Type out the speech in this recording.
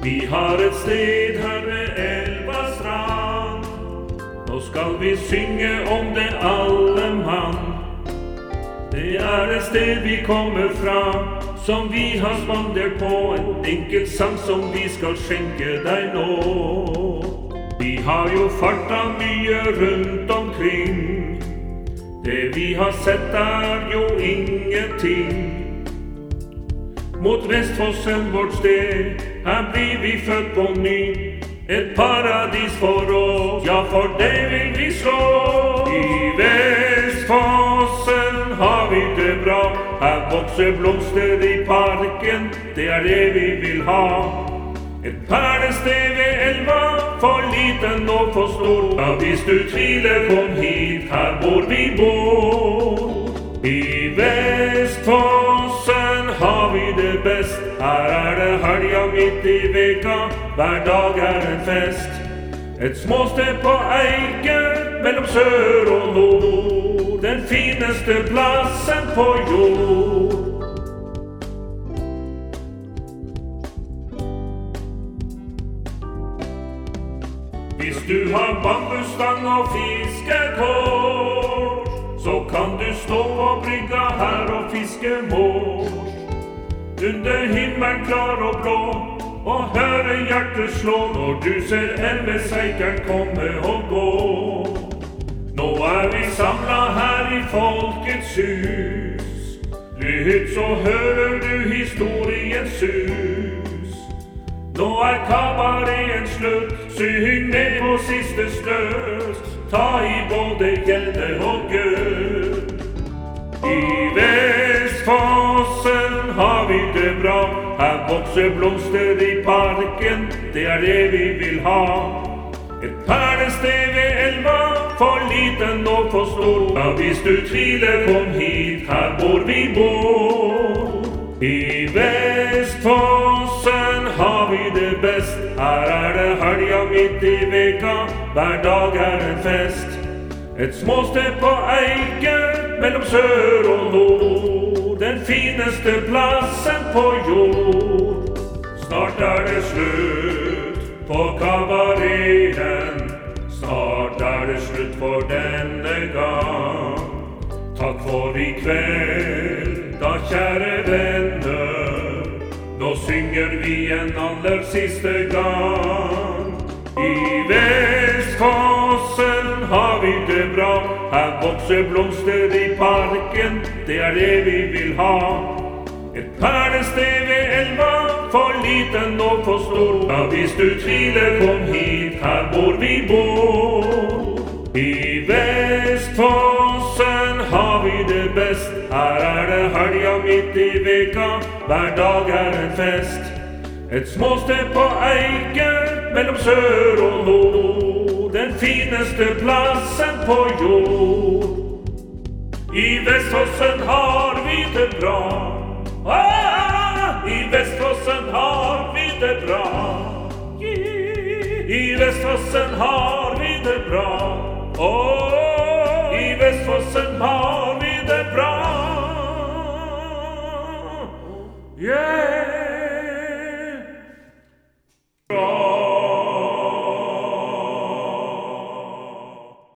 Vi har et sted her ved elva strand. Nå skal vi synge om det alle mann. Det er et sted vi kommer fra, som vi har spandert på. En enkel sang som vi skal skjenke deg nå. Vi har jo fartet mye rundt omkring. Det vi har sett er jo ingenting. Mot Vestfossen vårt sted, her blir vi født på ny. Et paradis for oss, ja for det vil vi slå. I Vestfossen har vi det bra. Her vokser blomster i parken, det er det vi vil ha. Et perlested ved elva, for liten og for stor. Ja, hvis du tviler, kom hit, her hvor vi bor. I Vestfossen har vi det best. Her er det helga midt i veka, hver dag er en fest. Et småsted på Eiker, mellom sør og nord. Den fineste plassen på jord. Hvis du har bambusstang og fiskekår, så kan du stå på brygga her og fiske mors. Under himmelen klar og blå, og høre hjertet slå når du ser elveseikeren komme og gå. Nå er vi samlet her i Folkets hus. Lytt så hører du historiens sus. Nå er kabareten slutt, syng med på siste støt. Ta i både gjelde og gød. I Vestfossen har vi det bra. Her vokser blomster i parken, det er det vi vil ha. Et perlested ved elva, for liten og for stor. Ja, hvis du tviler, kom hit, her hvor vi bor. I Vestfossen har vi det best. Her er det helga midt i veka, hver dag er en fest. Et småsted på Eiker, mellom sør og nord. Den fineste plassen på jord. Snart er det slutt på kabareten. Snart er det slutt for denne gang. Takk for i kveld, da kjære venner. Nå synger vi en aller siste gang. I Vestfossen har vi det bra. Her vokser blomster i parken, det er det vi vil ha. Et perlested ved elva, for liten og for stor. Ja, hvis du tviler, kom hit, her hvor vi bor. I Vestfossen har vi det best. Her er det helga midt i veka, hver dag er en fest. Et småsted på Eiker, mellom sør og nord. Den fineste plassen på jord. I Vestfossen har vi det bra. I Vestfossen har vi det bra. I Vestfossen har vi det bra.